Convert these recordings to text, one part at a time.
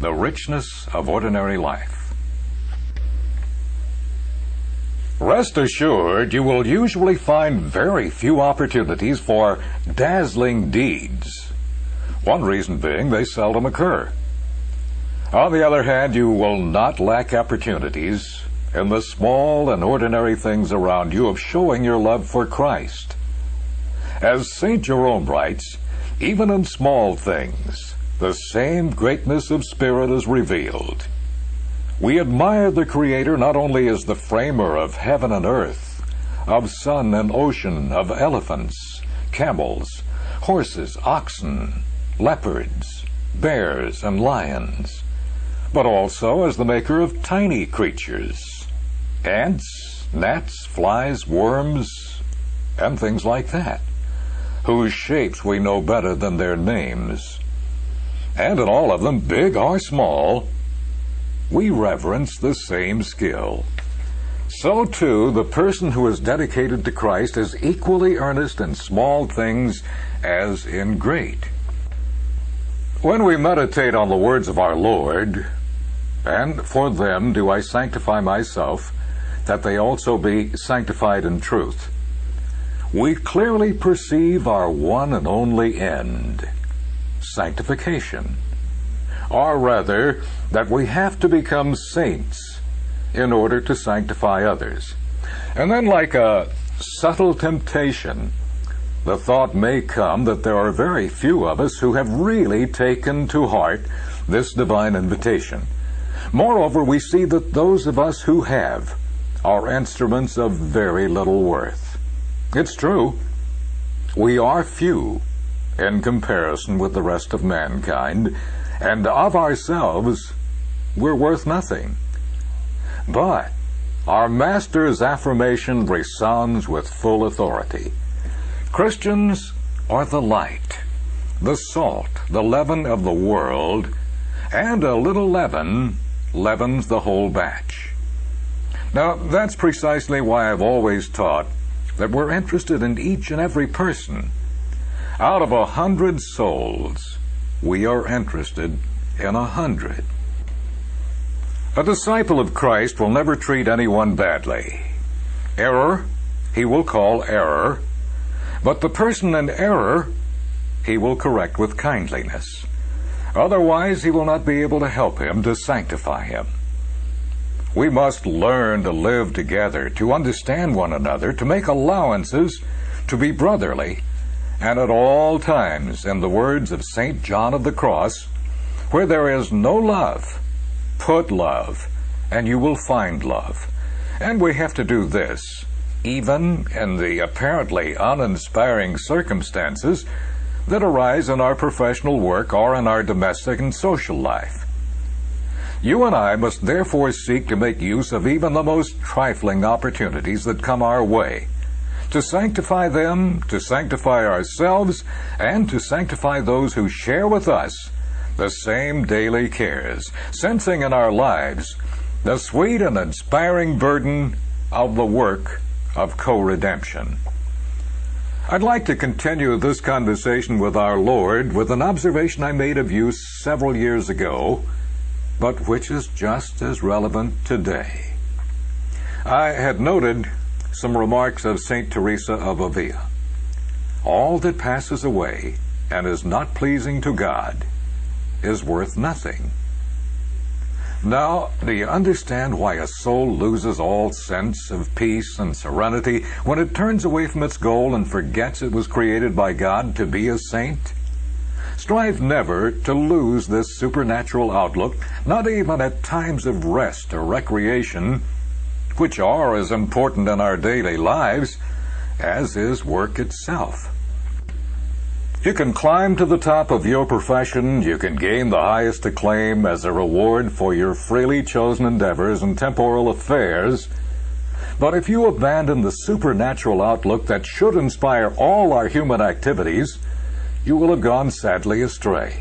the richness of ordinary life. Rest assured, you will usually find very few opportunities for dazzling deeds. One reason being they seldom occur. On the other hand, you will not lack opportunities in the small and ordinary things around you of showing your love for Christ. As St. Jerome writes, even in small things, the same greatness of spirit is revealed. We admire the Creator not only as the framer of heaven and earth, of sun and ocean, of elephants, camels, horses, oxen, leopards, bears, and lions, but also as the maker of tiny creatures, ants, gnats, flies, worms, and things like that, whose shapes we know better than their names. And in all of them, big or small, we reverence the same skill. So too, the person who is dedicated to Christ is equally earnest in small things as in great. When we meditate on the words of our Lord, "And for them do I sanctify myself, that they also be sanctified in truth," we clearly perceive our one and only end, sanctification. Or rather, that we have to become saints in order to sanctify others. And then, like a subtle temptation, the thought may come that there are very few of us who have really taken to heart this divine invitation. Moreover, we see that those of us who have are instruments of very little worth. It's true, we are few in comparison with the rest of mankind, and of ourselves, we're worth nothing. But our Master's affirmation resounds with full authority. Christians are the light, the salt, the leaven of the world, and a little leaven leavens the whole batch. Now, that's precisely why I've always taught that we're interested in each and every person. Out of 100 souls, we are interested in 100. A disciple of Christ will never treat anyone badly. Error, he will call error, but the person in error, he will correct with kindliness. Otherwise, he will not be able to help him to sanctify him. We must learn to live together, to understand one another, to make allowances, to be brotherly, and at all times, in the words of St. John of the Cross, where there is no love, put love, and you will find love. And we have to do this, even in the apparently uninspiring circumstances that arise in our professional work or in our domestic and social life. You and I must therefore seek to make use of even the most trifling opportunities that come our way, to sanctify them, to sanctify ourselves, and to sanctify those who share with us the same daily cares, sensing in our lives the sweet and inspiring burden of the work of co-redemption. I'd like to continue this conversation with our Lord with an observation I made of you several years ago, but which is just as relevant today. I had noted some remarks of St. Teresa of Avila. All that passes away and is not pleasing to God is worth nothing. Now, do you understand why a soul loses all sense of peace and serenity when it turns away from its goal and forgets it was created by God to be a saint? Strive never to lose this supernatural outlook, not even at times of rest or recreation, which are as important in our daily lives as is work itself. You can climb to the top of your profession, you can gain the highest acclaim as a reward for your freely chosen endeavors and temporal affairs, but if you abandon the supernatural outlook that should inspire all our human activities, you will have gone sadly astray.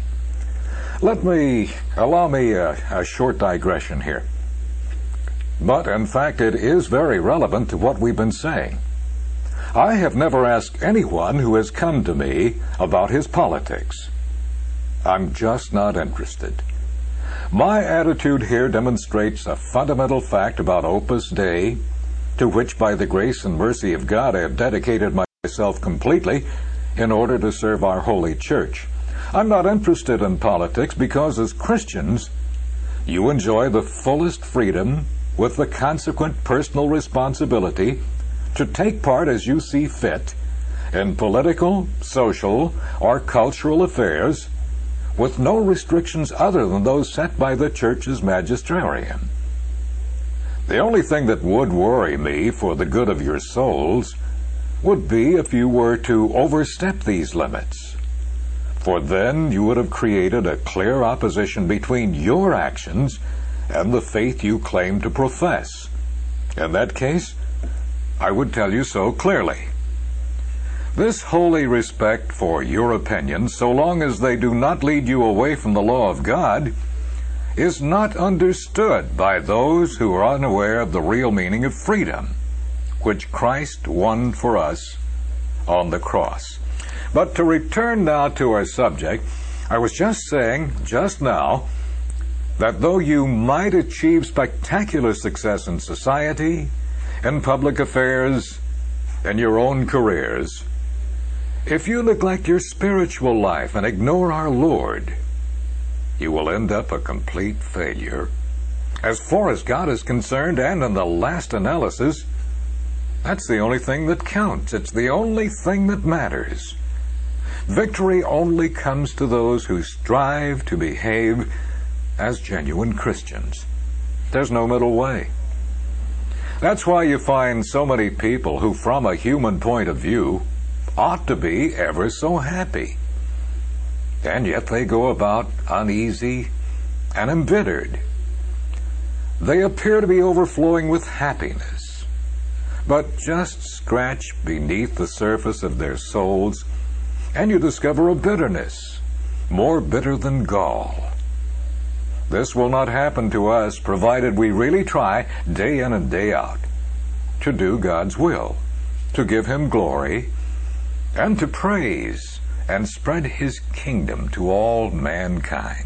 Allow me a short digression here. But in fact, it is very relevant to what we've been saying. I have never asked anyone who has come to me about his politics. I'm just not interested. My attitude here demonstrates a fundamental fact about Opus Dei, to which by the grace and mercy of God I have dedicated myself completely in order to serve our holy church. I'm not interested in politics because as Christians, you enjoy the fullest freedom with the consequent personal responsibility to take part as you see fit in political, social, or cultural affairs with no restrictions other than those set by the church's magisterium. The only thing that would worry me for the good of your souls would be if you were to overstep these limits, for then you would have created a clear opposition between your actions and the faith you claim to profess. In that case, I would tell you so clearly. This holy respect for your opinions, so long as they do not lead you away from the law of God, is not understood by those who are unaware of the real meaning of freedom, which Christ won for us on the cross. But to return now to our subject, I was just saying just now that though you might achieve spectacular success in society, in public affairs, in your own careers, if you neglect your spiritual life and ignore our Lord, you will end up a complete failure. As far as God is concerned, and in the last analysis, that's the only thing that counts. It's the only thing that matters. Victory only comes to those who strive to behave as genuine Christians. There's no middle way. That's why you find so many people who, from a human point of view, ought to be ever so happy. And yet they go about uneasy and embittered. They appear to be overflowing with happiness, but just scratch beneath the surface of their souls, and you discover a bitterness, more bitter than gall. This will not happen to us, provided we really try, day in and day out, to do God's will, to give Him glory, and to praise and spread His kingdom to all mankind.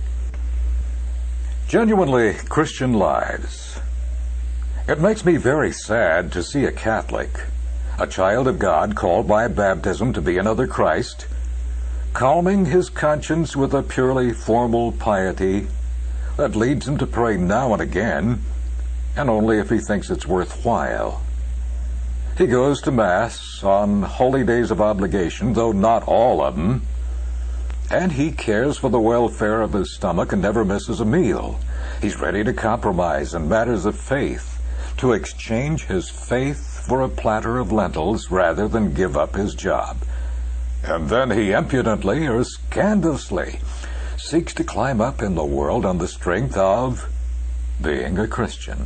Genuinely Christian lives. It makes me very sad to see a Catholic, a child of God called by baptism to be another Christ, calming his conscience with a purely formal piety that leads him to pray now and again, and only if he thinks it's worthwhile. He goes to Mass on holy days of obligation, though not all of them, and he cares for the welfare of his stomach and never misses a meal. He's ready to compromise in matters of faith, to exchange his faith for a platter of lentils rather than give up his job. And then he impudently or scandalously seeks to climb up in the world on the strength of being a Christian.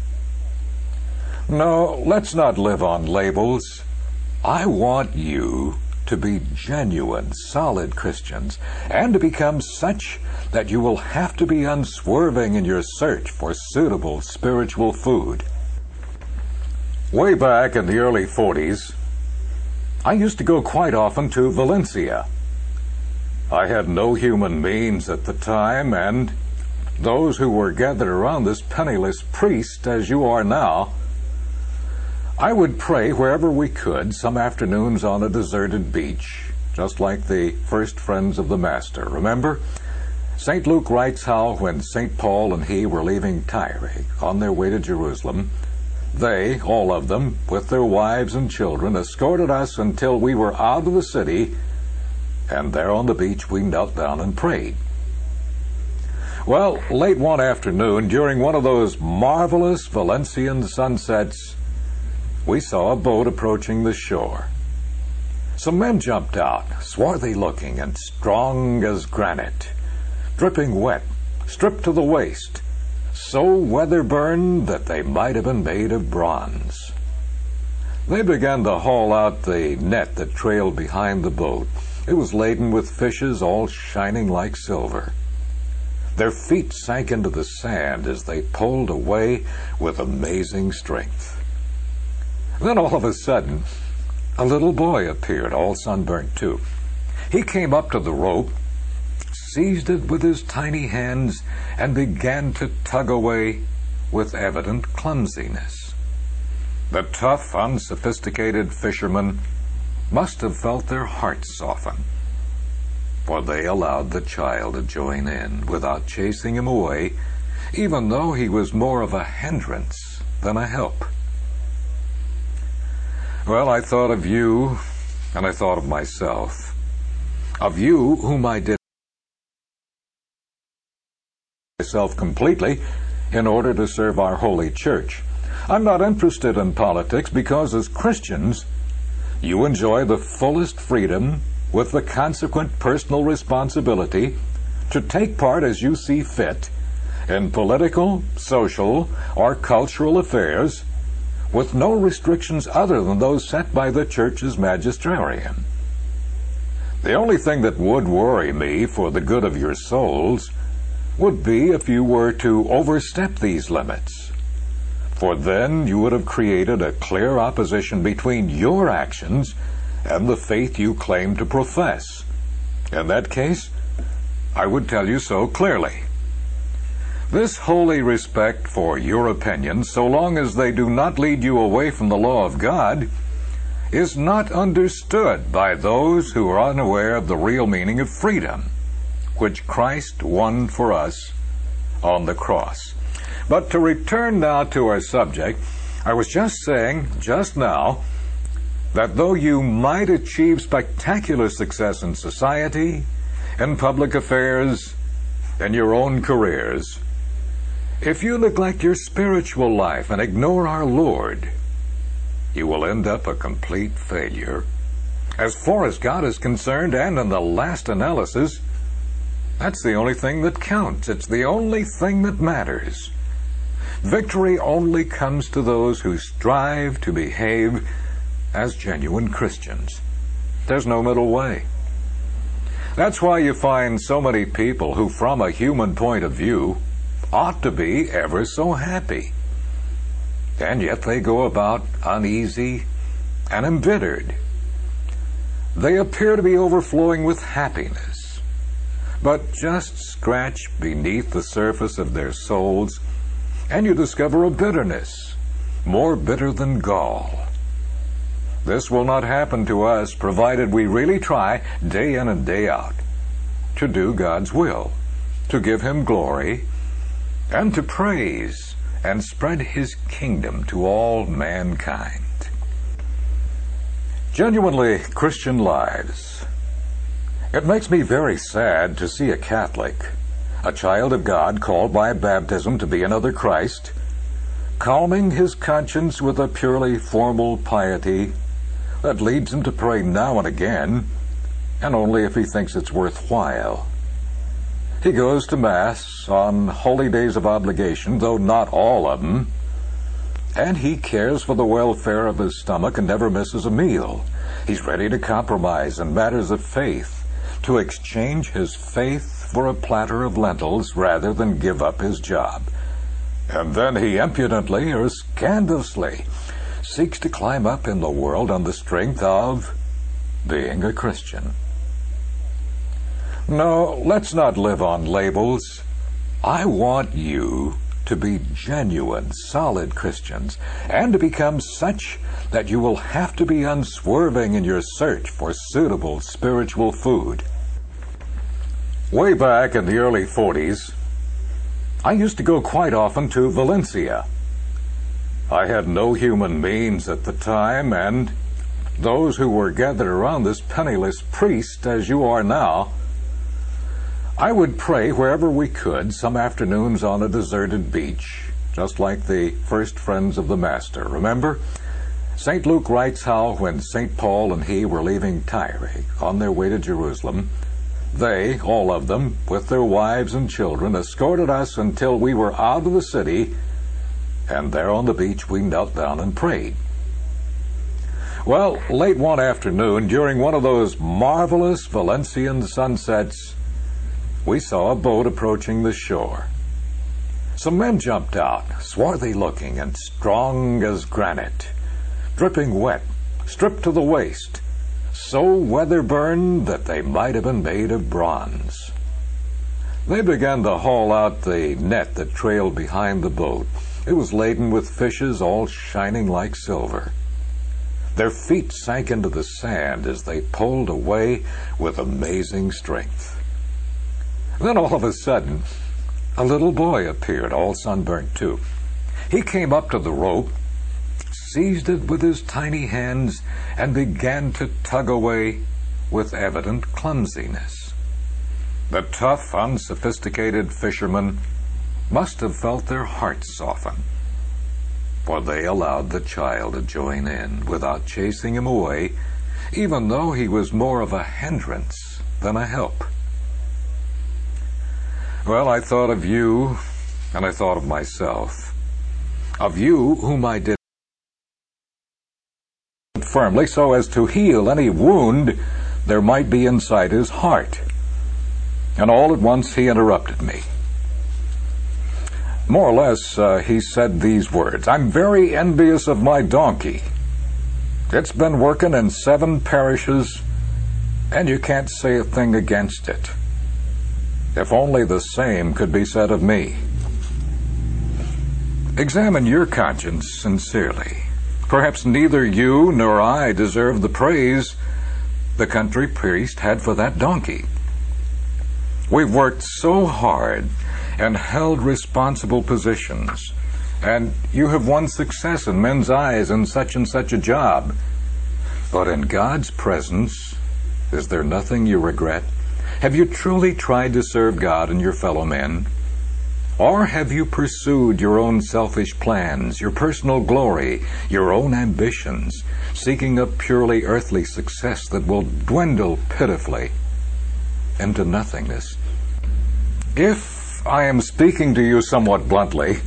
No, let's not live on labels. I want you to be genuine, solid Christians, and to become such that you will have to be unswerving in your search for suitable spiritual food. Way back in the early 40s, I used to go quite often to Valencia. I had no human means at the time, and those who were gathered around this penniless priest, as you are now, I would pray wherever we could, some afternoons on a deserted beach, just like the first friends of the Master. Remember? St. Luke writes how when St. Paul and he were leaving Tyre on their way to Jerusalem, they, all of them, with their wives and children, escorted us until we were out of the city, and there on the beach we knelt down and prayed. Well, late one afternoon, during one of those marvelous Valencian sunsets, we saw a boat approaching the shore. Some men jumped out, swarthy looking and strong as granite, dripping wet, stripped to the waist, so weather-burned that they might have been made of bronze. They began to haul out the net that trailed behind the boat. It was laden with fishes, all shining like silver. Their feet sank into the sand as they pulled away with amazing strength. Then all of a sudden, a little boy appeared, all sunburnt too. He came up to the rope, seized it with his tiny hands and began to tug away with evident clumsiness. The tough, unsophisticated fishermen must have felt their hearts soften, for they allowed the child to join in without chasing him away, even though he was more of a hindrance than a help. Well, I thought of you, and I thought of myself, of you whom I did myself completely in order to serve our holy church. I'm not interested in politics because as Christians, you enjoy the fullest freedom with the consequent personal responsibility to take part as you see fit in political, social, or cultural affairs with no restrictions other than those set by the church's magisterium. The only thing that would worry me for the good of your souls would be if you were to overstep these limits, for then you would have created a clear opposition between your actions and the faith you claim to profess. In that case, I would tell you so clearly. This holy respect for your opinions, so long as they do not lead you away from the law of God, is not understood by those who are unaware of the real meaning of freedom, which Christ won for us on the cross. But to return now to our subject, I was just saying just now that though you might achieve spectacular success in society, in public affairs, in your own careers, if you neglect your spiritual life and ignore our Lord, you will end up a complete failure. As far as God is concerned, and in the last analysis, that's the only thing that counts. It's the only thing that matters. Victory only comes to those who strive to behave as genuine Christians. There's no middle way. That's why you find so many people who, from a human point of view, ought to be ever so happy. And yet they go about uneasy and embittered. They appear to be overflowing with happiness, but just scratch beneath the surface of their souls, and you discover a bitterness, more bitter than gall. This will not happen to us, provided we really try, day in and day out, to do God's will, to give Him glory, and to praise and spread His kingdom to all mankind. Genuinely Christian lives. It makes me very sad to see a Catholic, a child of God called by baptism to be another Christ, calming his conscience with a purely formal piety that leads him to pray now and again, and only if he thinks it's worthwhile. He goes to Mass on holy days of obligation, though not all of them, and he cares for the welfare of his stomach and never misses a meal. He's ready to compromise in matters of faith, to exchange his faith for a platter of lentils rather than give up his job. And then he impudently or scandalously seeks to climb up in the world on the strength of being a Christian. No, let's not live on labels. I want you to be genuine, solid Christians, and to become such that you will have to be unswerving in your search for suitable spiritual food. Way back in the early 40s, I used to go quite often to Valencia. I had no human means at the time, and those who were gathered around this penniless priest, as you are now, I would pray wherever we could, some afternoons on a deserted beach, just like the first friends of the Master. Remember? St. Luke writes how when St. Paul and he were leaving Tyre on their way to Jerusalem, they, all of them, with their wives and children, escorted us until we were out of the city, and there on the beach we knelt down and prayed. Well, late one afternoon, during one of those marvelous Valencian sunsets, we saw a boat approaching the shore. Some men jumped out, swarthy looking and strong as granite, dripping wet, stripped to the waist, so weather-burned that they might have been made of bronze. They began to haul out the net that trailed behind the boat. It was laden with fishes, all shining like silver. Their feet sank into the sand as they pulled away with amazing strength. Then all of a sudden, a little boy appeared, all sunburnt too. He came up to the rope, seized it with his tiny hands, and began to tug away with evident clumsiness. The tough, unsophisticated fishermen must have felt their hearts soften, for they allowed the child to join in without chasing him away, even though he was more of a hindrance than a help. Well, I thought of you, and I thought of myself. Of you, whom I did firmly so as to heal any wound there might be inside his heart. And all at once he interrupted me. More or less, he said these words: "I'm very envious of my donkey. It's been working in 7 parishes, and you can't say a thing against it. If only the same could be said of me." Examine your conscience sincerely. Perhaps neither you nor I deserve the praise the country priest had for that donkey. We've worked so hard and held responsible positions, and you have won success in men's eyes in such and such a job. But in God's presence, is there nothing you regret? Have you truly tried to serve God and your fellow men? Or have you pursued your own selfish plans, your personal glory, your own ambitions, seeking a purely earthly success that will dwindle pitifully into nothingness? If I am speaking to you somewhat bluntly,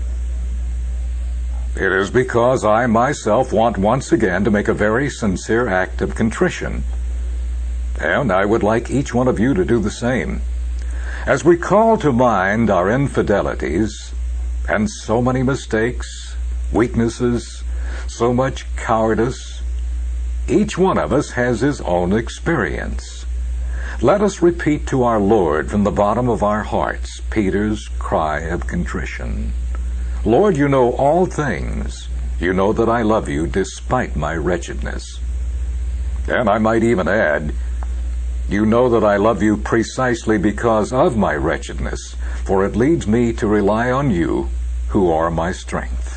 it is because I myself want once again to make a very sincere act of contrition, and I would like each one of you to do the same. As we call to mind our infidelities and so many mistakes, weaknesses, so much cowardice, each one of us has his own experience. Let us repeat to our Lord from the bottom of our hearts Peter's cry of contrition. "Lord, you know all things. You know that I love you despite my wretchedness." And I might even add, you know that I love you precisely because of my wretchedness, for it leads me to rely on you, who are my strength.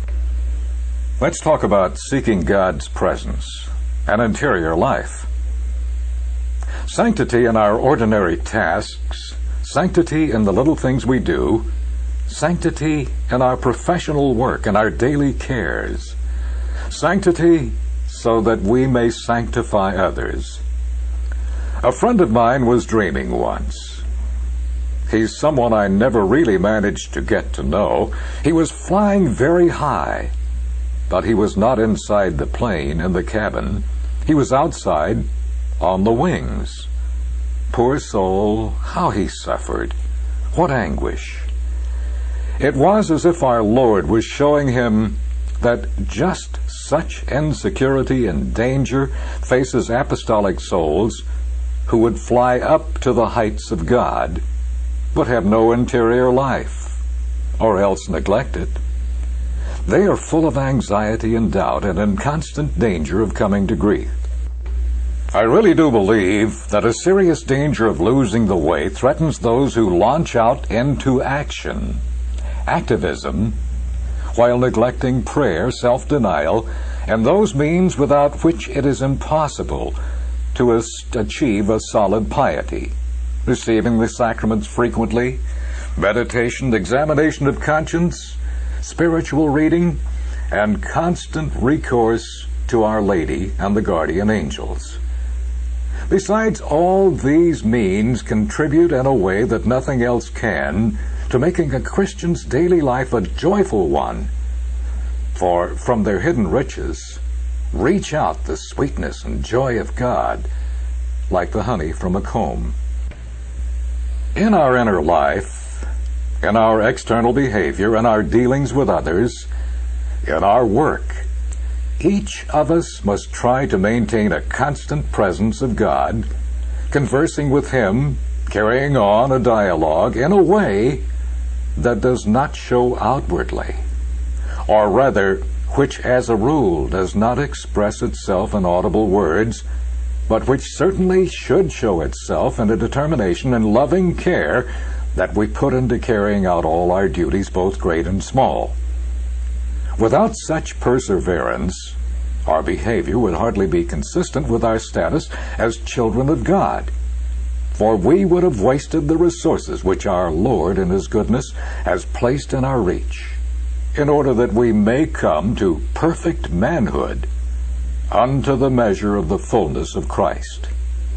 Let's talk about seeking God's presence, an interior life. Sanctity in our ordinary tasks, sanctity in the little things we do, sanctity in our professional work and our daily cares, sanctity so that we may sanctify others. A friend of mine was dreaming once. He's someone I never really managed to get to know. He was flying very high, but he was not inside the plane in the cabin. He was outside on the wings. Poor soul, how he suffered. What anguish. It was as if our Lord was showing him that just such insecurity and danger faces apostolic souls who would fly up to the heights of God, but have no interior life, or else neglect it. They are full of anxiety and doubt and in constant danger of coming to grief. I really do believe that a serious danger of losing the way threatens those who launch out into action, activism, while neglecting prayer, self-denial, and those means without which it is impossible to achieve a solid piety, receiving the sacraments frequently, meditation, examination of conscience, spiritual reading, and constant recourse to Our Lady and the guardian angels. Besides, all these means contribute in a way that nothing else can to making a Christian's daily life a joyful one, for from their hidden riches reach out the sweetness and joy of God like the honey from a comb. In our inner life, in our external behavior, in our dealings with others, in our work, each of us must try to maintain a constant presence of God, conversing with Him, carrying on a dialogue in a way that does not show outwardly, or rather, which as a rule does not express itself in audible words, but which certainly should show itself in a determination and loving care that we put into carrying out all our duties, both great and small. Without such perseverance, our behavior would hardly be consistent with our status as children of God, for we would have wasted the resources which our Lord in His goodness has placed in our reach, in order that we may come to perfect manhood unto the measure of the fullness of Christ.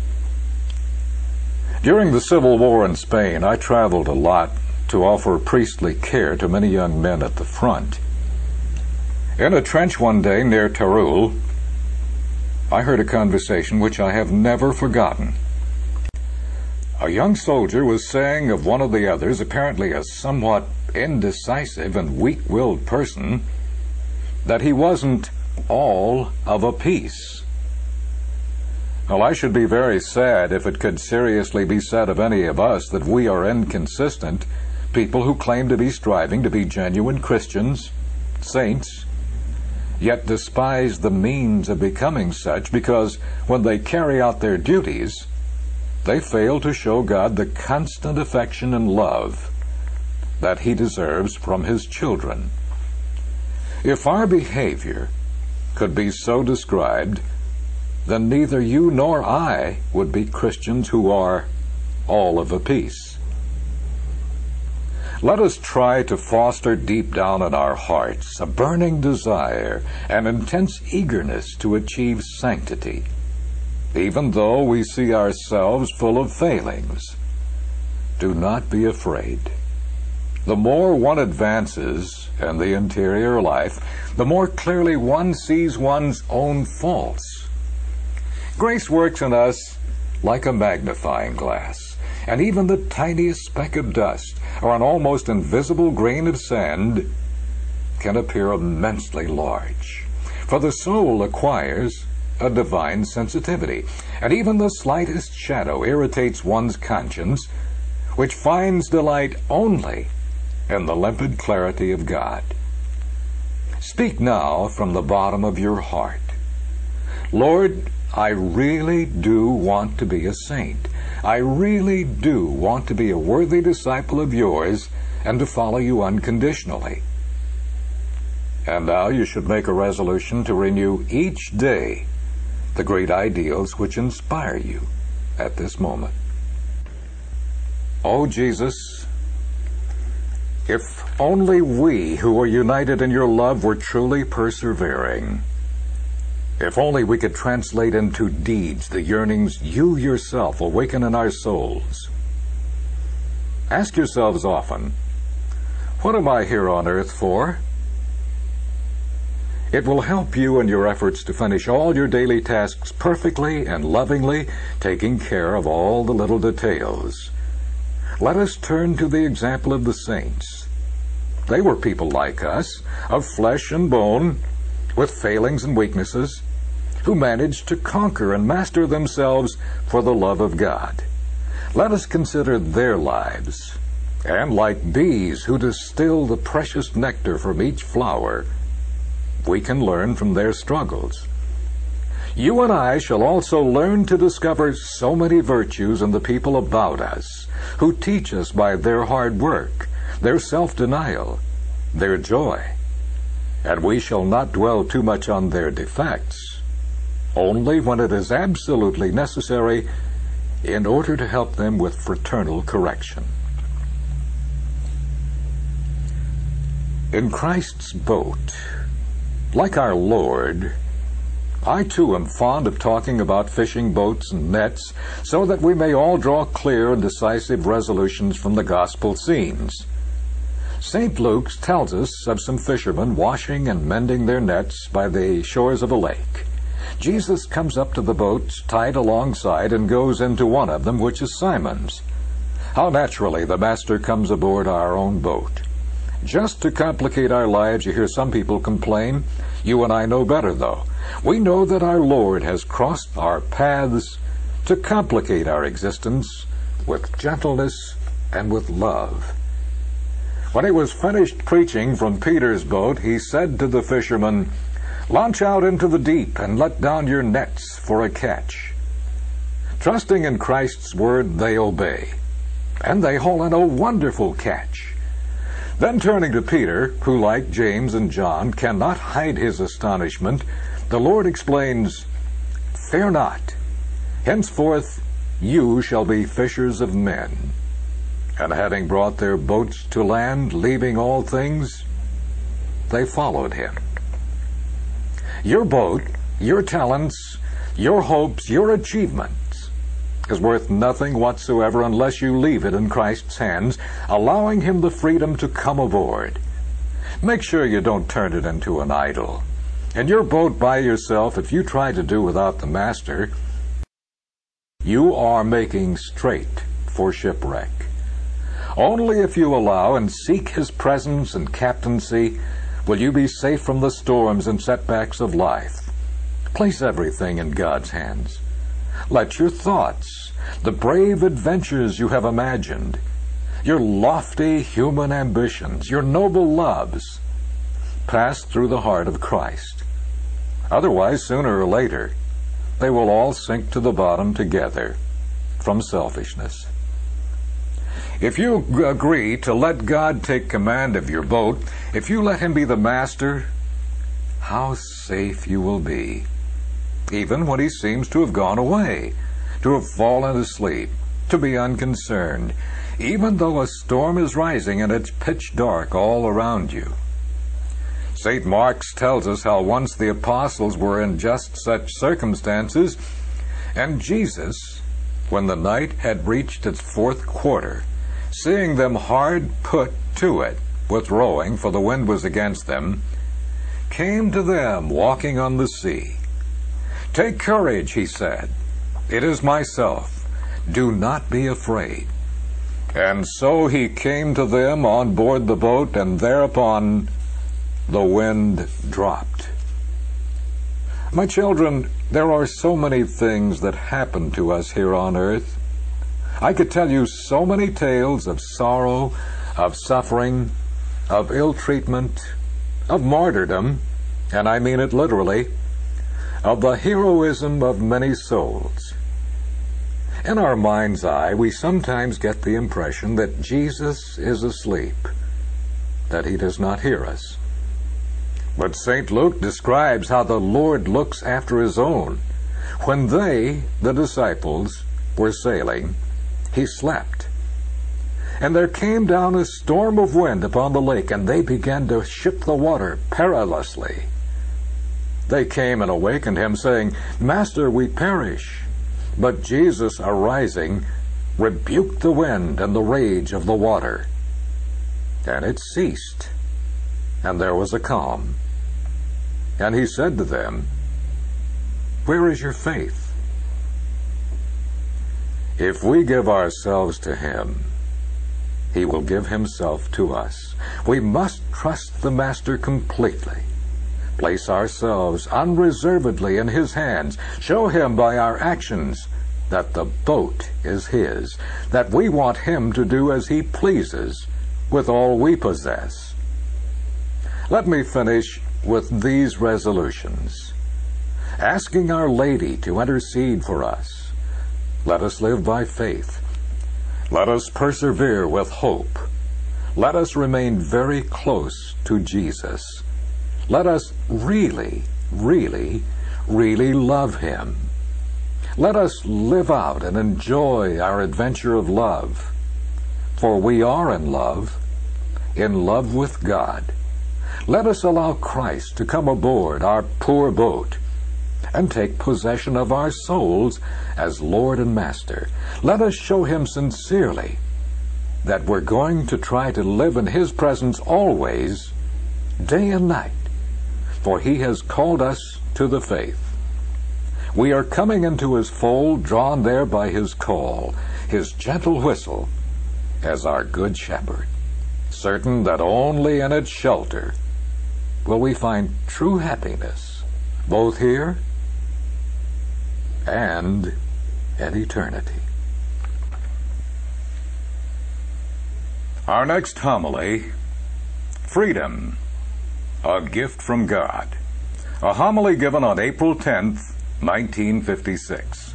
During the Civil War in Spain, I traveled a lot to offer priestly care to many young men at the front. In a trench one day near Teruel, I heard a conversation which I have never forgotten. A young soldier was saying of one of the others, apparently a somewhat indecisive and weak-willed person, that he wasn't all of a piece. Well, I should be very sad if it could seriously be said of any of us that we are inconsistent, people who claim to be striving to be genuine Christians, saints, yet despise the means of becoming such, because when they carry out their duties, they fail to show God the constant affection and love that He deserves from His children. If our behavior could be so described, then neither you nor I would be Christians who are all of a piece. Let us try to foster deep down in our hearts a burning desire and intense eagerness to achieve sanctity, even though we see ourselves full of failings. Do not be afraid. The more one advances in the interior life, the more clearly one sees one's own faults. Grace works in us like a magnifying glass, and even the tiniest speck of dust or an almost invisible grain of sand can appear immensely large. For the soul acquires a divine sensitivity, and even the slightest shadow irritates one's conscience, which finds delight only in the limpid clarity of God. Speak now from the bottom of your heart. Lord, I really do want to be a saint. I really do want to be a worthy disciple of yours and to follow you unconditionally. And now you should make a resolution to renew each day the great ideals which inspire you at this moment. Oh, Jesus, if only we who are united in your love were truly persevering. If only we could translate into deeds the yearnings you yourself awaken in our souls. Ask yourselves often, what am I here on earth for? It will help you in your efforts to finish all your daily tasks perfectly and lovingly, taking care of all the little details. Let us turn to the example of the saints. They were people like us, of flesh and bone, with failings and weaknesses, who managed to conquer and master themselves for the love of God. Let us consider their lives, and like bees who distill the precious nectar from each flower, we can learn from their struggles. You and I shall also learn to discover so many virtues in the people about us, who teach us by their hard work, their self-denial, their joy. And we shall not dwell too much on their defects, only when it is absolutely necessary in order to help them with fraternal correction. In Christ's boat, like our Lord, I too am fond of talking about fishing boats and nets, so that we may all draw clear and decisive resolutions from the gospel scenes. St. Luke tells us of some fishermen washing and mending their nets by the shores of a lake. Jesus comes up to the boats tied alongside and goes into one of them, which is Simon's. How naturally the Master comes aboard our own boat. Just to complicate our lives, you hear some people complain. You and I know better, though. We know that our Lord has crossed our paths to complicate our existence with gentleness and with love. When he was finished preaching from Peter's boat, he said to the fishermen, "Launch out into the deep and let down your nets for a catch." Trusting in Christ's word, they obey, and they haul in a wonderful catch. Then turning to Peter, who like James and John cannot hide his astonishment, the Lord explains, "Fear not. Henceforth you shall be fishers of men." And having brought their boats to land, leaving all things, they followed him. Your boat, your talents, your hopes, your achievements is worth nothing whatsoever unless you leave it in Christ's hands, allowing him the freedom to come aboard. Make sure you don't turn it into an idol. And your boat by yourself, if you try to do without the master, you are making straight for shipwreck. Only if you allow and seek his presence and captaincy will you be safe from the storms and setbacks of life. Place everything in God's hands. Let your thoughts, the brave adventures you have imagined, your lofty human ambitions, your noble loves, pass through the heart of Christ. Otherwise, sooner or later, they will all sink to the bottom together from selfishness. If you agree to let God take command of your boat, if you let him be the master, how safe you will be, even when he seems to have gone away, to have fallen asleep, to be unconcerned, even though a storm is rising and it's pitch dark all around you. St. Mark tells us how once the apostles were in just such circumstances, and Jesus, when the night had reached its fourth quarter, seeing them hard put to it with rowing, for the wind was against them, came to them walking on the sea. "Take courage," he said. "It is myself. Do not be afraid." And so he came to them on board the boat, and thereupon the wind dropped. My children, there are so many things that happen to us here on earth. I could tell you so many tales of sorrow, of suffering, of ill treatment, of martyrdom, and I mean it literally, of the heroism of many souls. In our mind's eye, we sometimes get the impression that Jesus is asleep, that he does not hear us. But St. Luke describes how the Lord looks after his own. When they, the disciples, were sailing, he slept. And there came down a storm of wind upon the lake, and they began to ship the water perilously. They came and awakened him, saying, "Master, we perish." But Jesus, arising, rebuked the wind and the rage of the water. And it ceased, and there was a calm. And he said to them, "Where is your faith?" If we give ourselves to him, he will give himself to us. We must trust the Master completely, place ourselves unreservedly in his hands, show him by our actions that the boat is his, that we want him to do as he pleases with all we possess. Let me finish with these resolutions. Asking Our Lady to intercede for us. Let us live by faith. Let us persevere with hope. Let us remain very close to Jesus. Let us really, really, really love him. Let us live out and enjoy our adventure of love. For we are in love with God. Let us allow Christ to come aboard our poor boat and take possession of our souls as Lord and Master. Let us show him sincerely that we're going to try to live in his presence always, day and night, for he has called us to the faith. We are coming into his fold, drawn there by his call, his gentle whistle, as our good shepherd, certain that only in its shelter will we find true happiness, both here and in eternity. Our next homily, Freedom, a Gift from God. A homily given on April 10th, 1956.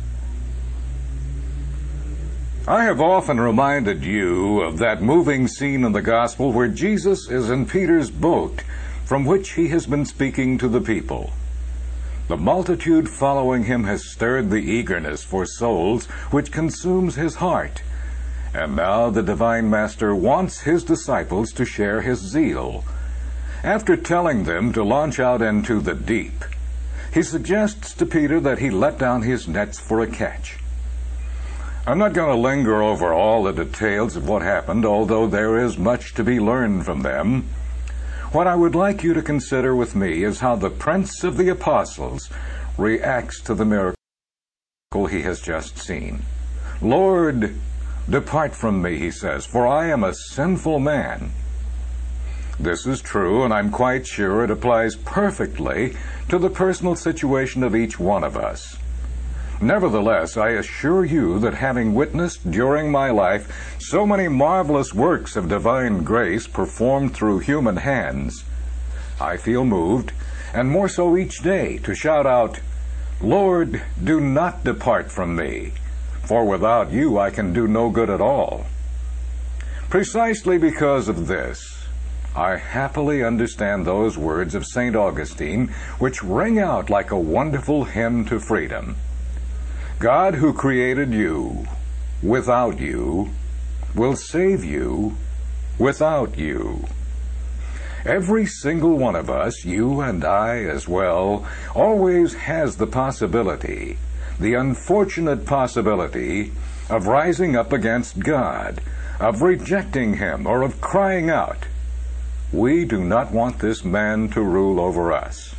I have often reminded you of that moving scene in the Gospel where Jesus is in Peter's boat, from which he has been speaking to the people. The multitude following him has stirred the eagerness for souls which consumes his heart, and now the Divine Master wants his disciples to share his zeal. After telling them to launch out into the deep, he suggests to Peter that he let down his nets for a catch. I'm not going to linger over all the details of what happened, although there is much to be learned from them. What I would like you to consider with me is how the Prince of the Apostles reacts to the miracle he has just seen. "Lord, depart from me," he says, "for I am a sinful man." This is true, and I'm quite sure it applies perfectly to the personal situation of each one of us. Nevertheless, I assure you that having witnessed during my life so many marvelous works of divine grace performed through human hands, I feel moved, and more so each day, to shout out, "Lord, do not depart from me, for without you I can do no good at all." Precisely because of this, I happily understand those words of St. Augustine, which ring out like a wonderful hymn to freedom. God who created you without you will save you without you. Every single one of us, you and I as well, always has the possibility, the unfortunate possibility, of rising up against God, of rejecting Him, or of crying out, "We do not want this man to rule over us."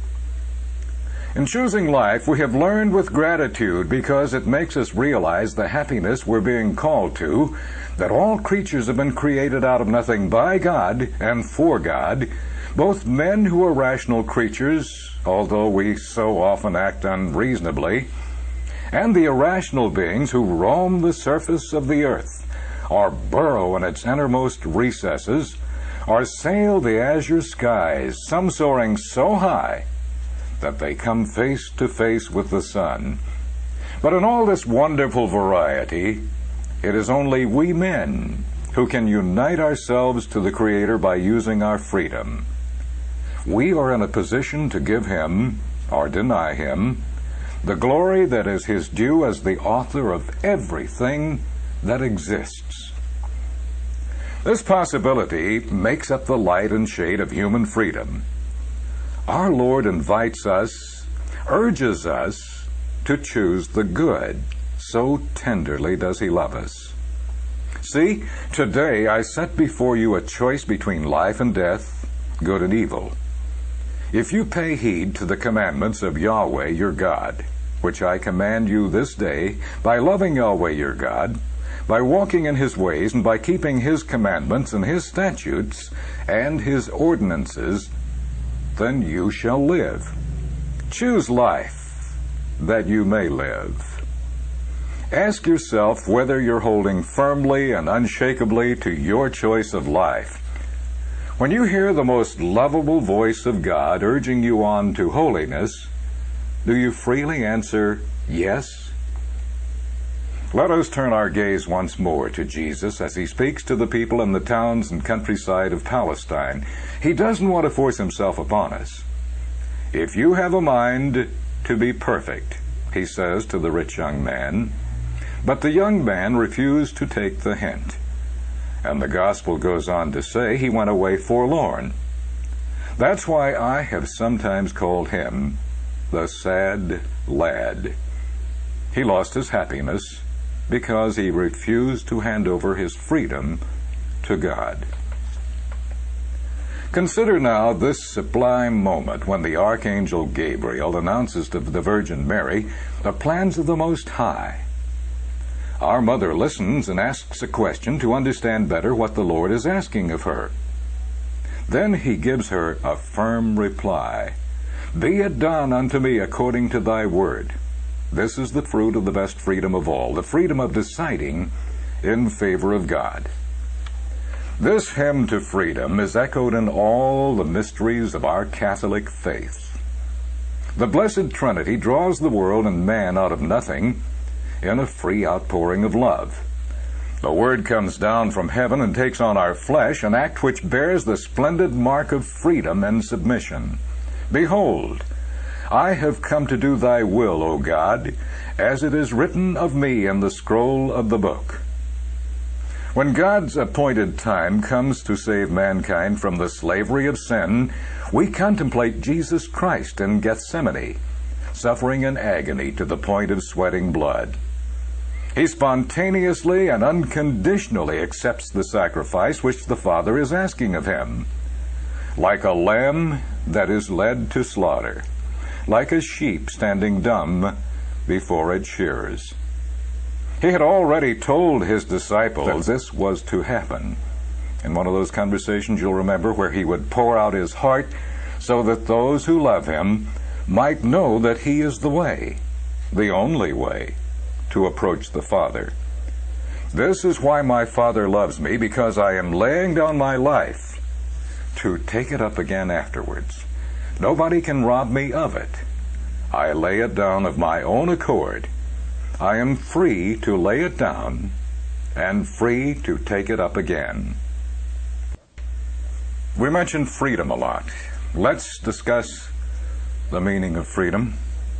In choosing life, we have learned with gratitude because it makes us realize the happiness we're being called to, that all creatures have been created out of nothing by God and for God, both men who are rational creatures, although we so often act unreasonably, and the irrational beings who roam the surface of the earth, or burrow in its innermost recesses, or sail the azure skies, some soaring so high that they come face to face with the sun. But in all this wonderful variety, it is only we men who can unite ourselves to the Creator by using our freedom. We are in a position to give Him, or deny Him, the glory that is His due as the author of everything that exists. This possibility makes up the light and shade of human freedom. Our Lord invites us, urges us to choose the good. So tenderly does He love us. See, today I set before you a choice between life and death, good and evil. If you pay heed to the commandments of Yahweh your God, which I command you this day, by loving Yahweh your God, by walking in His ways, and by keeping His commandments and His statutes and His ordinances, then you shall live. Choose life, that you may live. Ask yourself whether you're holding firmly and unshakably to your choice of life. When you hear the most lovable voice of God urging you on to holiness, do you freely answer yes? Let us turn our gaze once more to Jesus as He speaks to the people in the towns and countryside of Palestine. He doesn't want to force Himself upon us. "If you have a mind to be perfect," He says to the rich young man. But the young man refused to take the hint. And the Gospel goes on to say he went away forlorn. That's why I have sometimes called him the sad lad. He lost his happiness because he refused to hand over his freedom to God. Consider now this sublime moment when the Archangel Gabriel announces to the Virgin Mary the plans of the Most High. Our mother listens and asks a question to understand better what the Lord is asking of her. Then He gives her a firm reply. "Be it done unto me according to thy word." This is the fruit of the best freedom of all, the freedom of deciding in favor of God. This hymn to freedom is echoed in all the mysteries of our Catholic faith. The Blessed Trinity draws the world and man out of nothing in a free outpouring of love. The Word comes down from heaven and takes on our flesh, an act which bears the splendid mark of freedom and submission. Behold, I have come to do thy will, O God, as it is written of me in the scroll of the book. When God's appointed time comes to save mankind from the slavery of sin, we contemplate Jesus Christ in Gethsemane, suffering in agony to the point of sweating blood. He spontaneously and unconditionally accepts the sacrifice which the Father is asking of him. Like a lamb that is led to slaughter, like a sheep standing dumb before its shearers. He had already told his disciples this was to happen. In one of those conversations you'll remember where he would pour out his heart so that those who love him might know that he is the way, the only way, to approach the Father. This is why my Father loves me, because I am laying down my life to take it up again afterwards. Nobody can rob me of it. I lay it down of my own accord. I am free to lay it down and free to take it up again. We mentioned freedom a lot. Let's discuss the meaning of freedom.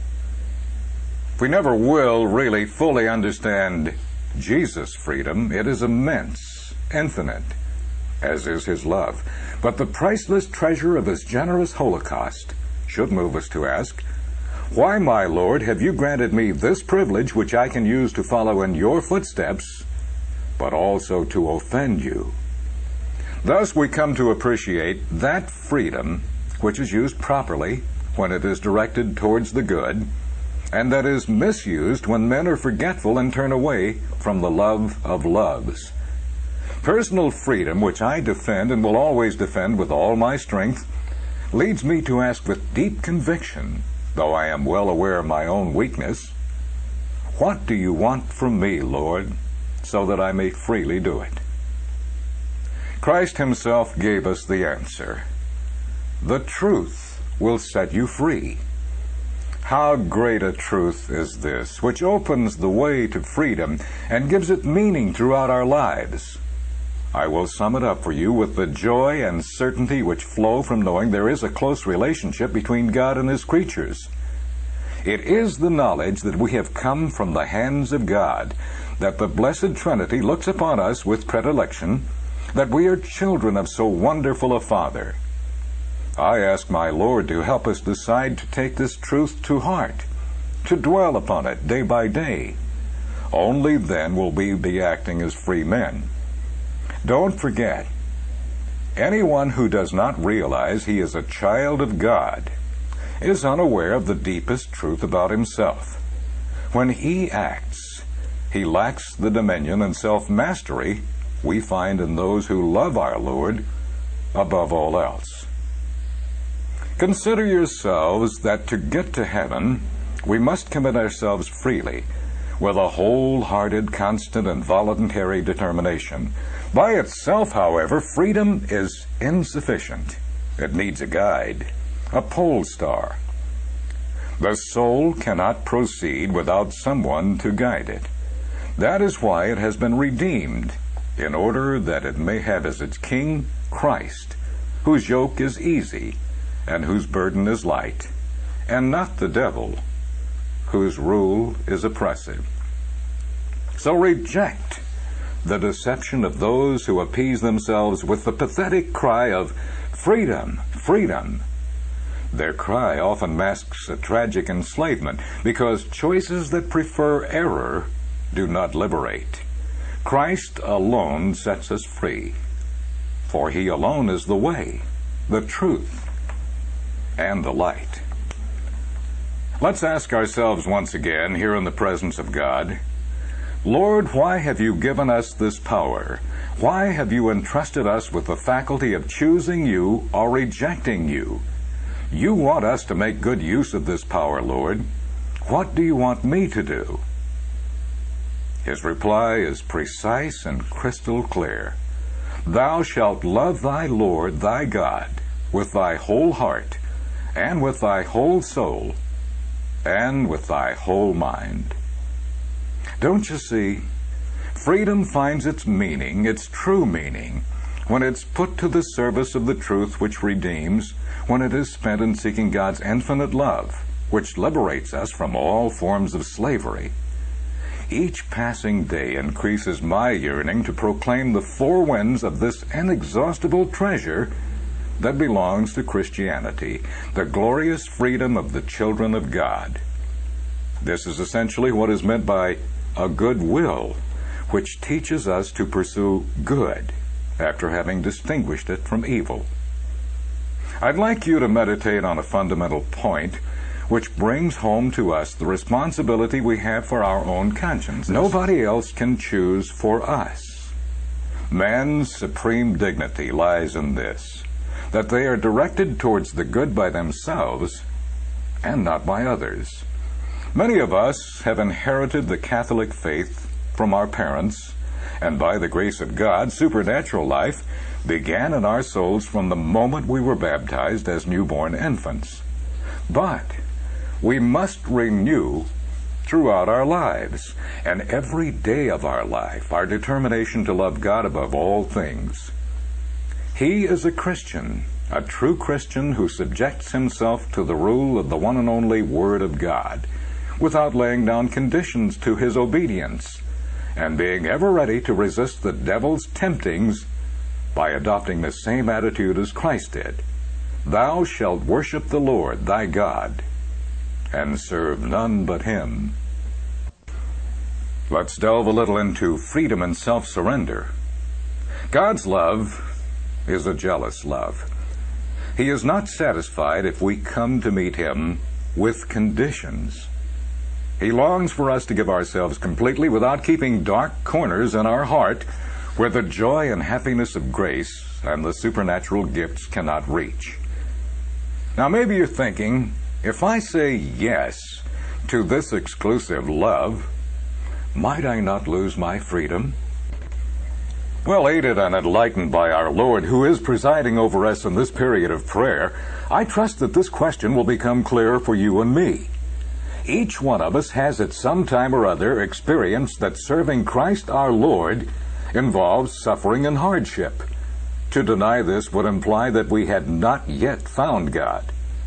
We never will really fully understand Jesus' freedom. It is immense, infinite, as is his love. But the priceless treasure of his generous holocaust should move us to ask, why, my Lord, have you granted me this privilege which I can use to follow in your footsteps, but also to offend you? Thus we come to appreciate that freedom which is used properly when it is directed towards the good, and that is misused when men are forgetful and turn away from the love of loves. Personal freedom, which I defend and will always defend with all my strength, leads me to ask with deep conviction, though I am well aware of my own weakness, what do you want from me, Lord, so that I may freely do it? Christ himself gave us the answer. The truth will set you free. How great a truth is this, which opens the way to freedom and gives it meaning throughout our lives. I will sum it up for you with the joy and certainty which flow from knowing there is a close relationship between God and his creatures. It is the knowledge that we have come from the hands of God, that the Blessed Trinity looks upon us with predilection, that we are children of so wonderful a Father. I ask my Lord to help us decide to take this truth to heart, to dwell upon it day by day. Only then will we be acting as free men. Don't forget, anyone who does not realize he is a child of God is unaware of the deepest truth about himself. When he acts, he lacks the dominion and self-mastery we find in those who love our Lord above all else. Consider yourselves that to get to heaven, we must commit ourselves freely, with a wholehearted, constant, and voluntary determination. By itself, however, freedom is insufficient. It needs a guide, a pole star. The soul cannot proceed without someone to guide it. That is why it has been redeemed, in order that it may have as its king Christ, whose yoke is easy and whose burden is light, and not the devil, whose rule is oppressive. So reject the deception of those who appease themselves with the pathetic cry of freedom, freedom. Their cry often masks a tragic enslavement, because choices that prefer error do not liberate. Christ alone sets us free, for he alone is the way, the truth, and the light. Let's ask ourselves once again, here in the presence of God, Lord, why have you given us this power? Why have you entrusted us with the faculty of choosing you or rejecting you? You want us to make good use of this power, Lord. What do you want me to do? His reply is precise and crystal clear. Thou shalt love thy Lord thy God with thy whole heart, and with thy whole soul, and with thy whole mind. Don't you see? Freedom finds its meaning, its true meaning, when it's put to the service of the truth which redeems, when it is spent in seeking God's infinite love, which liberates us from all forms of slavery. Each passing day increases my yearning to proclaim the four winds of this inexhaustible treasure that belongs to Christianity, the glorious freedom of the children of God. This is essentially what is meant by a good will, which teaches us to pursue good after having distinguished it from evil. I'd like you to meditate on a fundamental point which brings home to us the responsibility we have for our own conscience. Nobody else can choose for us. Man's supreme dignity lies in this, that they are directed towards the good by themselves and not by others. Many of us have inherited the Catholic faith from our parents, and by the grace of God, supernatural life began in our souls from the moment we were baptized as newborn infants. But we must renew throughout our lives, and every day of our life, our determination to love God above all things. He is a Christian, a true Christian who subjects himself to the rule of the one and only Word of God, without laying down conditions to his obedience, and being ever ready to resist the devil's temptings by adopting the same attitude as Christ did. Thou shalt worship the Lord thy God, and serve none but him. Let's delve a little into freedom and self-surrender. God's love is a jealous love. He is not satisfied if we come to meet him with conditions. He longs for us to give ourselves completely without keeping dark corners in our heart where the joy and happiness of grace and the supernatural gifts cannot reach. Now maybe you're thinking, if I say yes to this exclusive love, might I not lose my freedom? Well, aided and enlightened by our Lord, who is presiding over us in this period of prayer, I trust that this question will become clearer for you and me. Each one of us has at some time or other experienced that serving Christ our Lord involves suffering and hardship. To deny this would imply that we had not yet found God.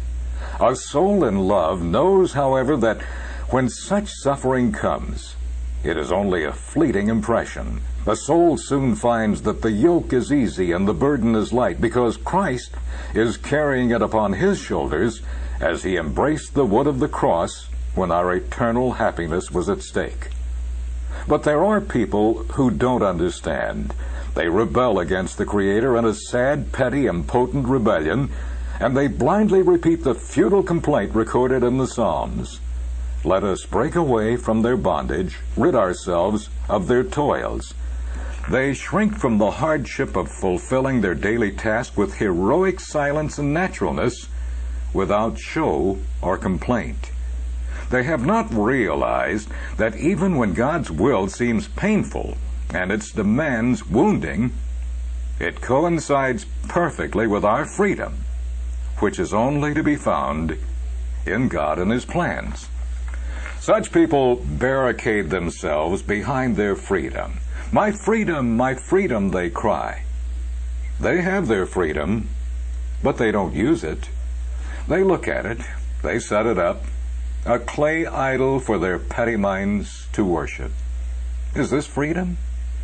A soul in love knows, however, that when such suffering comes, it is only a fleeting impression. The soul soon finds that the yoke is easy and the burden is light, because Christ is carrying it upon his shoulders as he embraced the wood of the cross when our eternal happiness was at stake. But there are people who don't understand. They rebel against the Creator in a sad, petty, impotent rebellion, and they blindly repeat the futile complaint recorded in the Psalms. Let us break away from their bondage, rid ourselves of their toils. They shrink from the hardship of fulfilling their daily task with heroic silence and naturalness, without show or complaint. They have not realized that even when God's will seems painful and its demands wounding, it coincides perfectly with our freedom, which is only to be found in God and his plans. Such people barricade themselves behind their freedom. My freedom, they cry. They have their freedom, but they don't use it. They look at it, they set it up, a clay idol for their petty minds to worship. Is this freedom?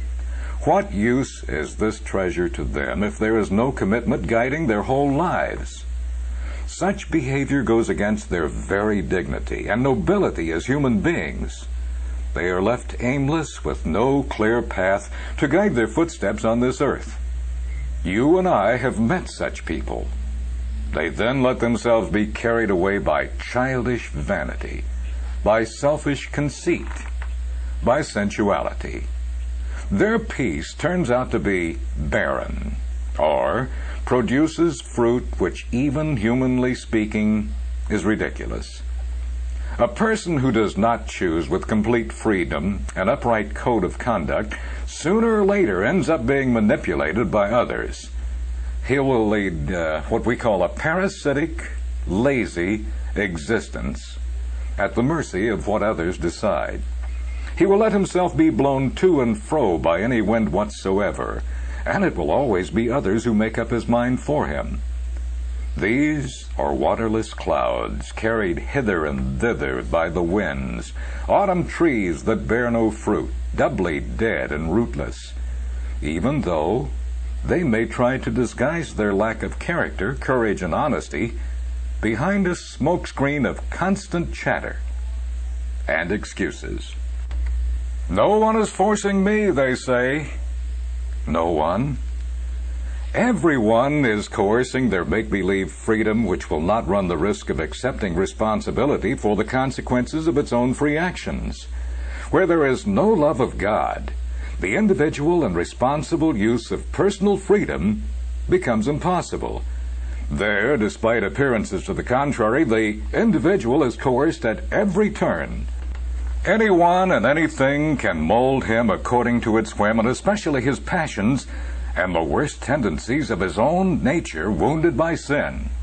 What use is this treasure to them if there is no commitment guiding their whole lives? Such behavior goes against their very dignity and nobility as human beings. They are left aimless with no clear path to guide their footsteps on this earth. You and I have met such people. They then let themselves be carried away by childish vanity, by selfish conceit, by sensuality. Their peace turns out to be barren, or produces fruit which, even humanly speaking, is ridiculous. A person who does not choose with complete freedom an upright code of conduct sooner or later ends up being manipulated by others. He will lead what we call a parasitic, lazy existence at the mercy of what others decide. He will let himself be blown to and fro by any wind whatsoever, and it will always be others who make up his mind for him. These are waterless clouds, carried hither and thither by the winds, autumn trees that bear no fruit, doubly dead and rootless, even though they may try to disguise their lack of character, courage, and honesty behind a smokescreen of constant chatter and excuses. No one is forcing me, they say. No one. Everyone is coercing their make-believe freedom, which will not run the risk of accepting responsibility for the consequences of its own free actions. Where there is no love of God, the individual and responsible use of personal freedom becomes impossible. There, despite appearances to the contrary, the individual is coerced at every turn. Anyone and anything can mold him according to its whim, and especially his passions and the worst tendencies of his own nature wounded by sin.